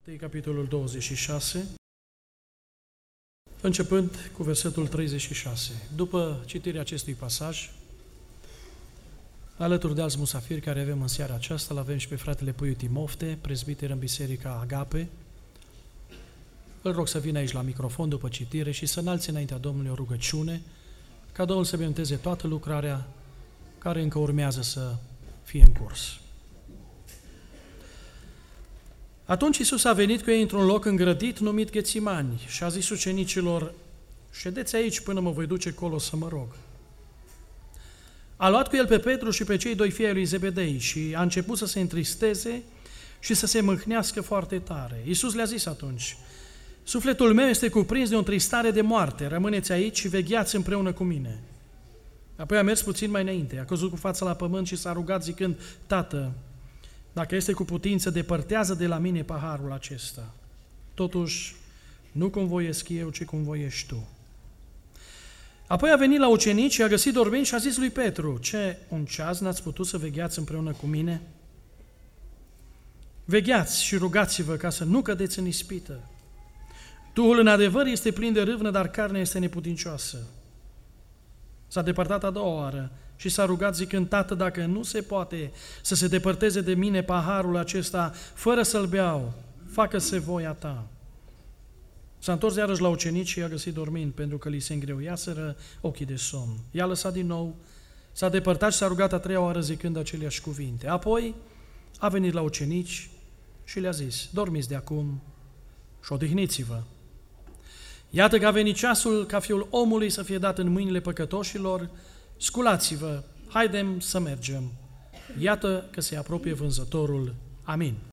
Capitolul 26, începând cu versetul 36. După citirea acestui pasaj, alături de alți musafiri care avem în seara aceasta, îl avem și pe fratele Puiu Timofte, prezbiter în Biserica Agape. Îl rog să vină aici la microfon după citire și să înalțe înaintea Domnului o rugăciune, ca Domnul să binecuvânteze toată lucrarea care încă urmează să fie în curs. Atunci Iisus a venit cu ei într-un loc îngrădit numit Ghețimani și a zis ucenicilor: ședeți aici până mă voi duce colo să mă rog. A luat cu el pe Petru și pe cei doi fii ai lui Zebedei și a început să se întristeze și să se mâhnească foarte tare. Iisus le-a zis atunci: sufletul meu este cuprins de o întristare de moarte, rămâneți aici și vegheați împreună cu mine. Apoi a mers puțin mai înainte, a căzut cu fața la pământ și s-a rugat zicând: Tată, dacă este cu putință, depărtează de la mine paharul acesta. Totuși, nu cum voiesc eu, ci cum voiești tu. Apoi a venit la ucenici și a găsit dormind și a zis lui Petru: ce, un ceas n-ați putut să vegheați împreună cu mine? Vegheați și rugați-vă ca să nu cădeți în ispită. Duhul în adevăr este plin de râvnă, dar carnea este neputincioasă. S-a depărtat a doua oară și s-a rugat zicând: Tată, dacă nu se poate să se depărteze de mine paharul acesta fără să-l beau, facă-se voia ta. S-a întors iarăși la ucenici și i-a găsit dormind, pentru că li se îngreuiaseră ochii de somn. I-a lăsat din nou, s-a depărtat și s-a rugat a treia oară zicând aceleași cuvinte. Apoi a venit la ucenici și le-a zis: dormiți de acum și odihniți-vă. Iată că a venit ceasul ca Fiul omului să fie dat în mâinile păcătoșilor. Sculați-vă, haidem să mergem. Iată că se apropie vânzătorul. Amin.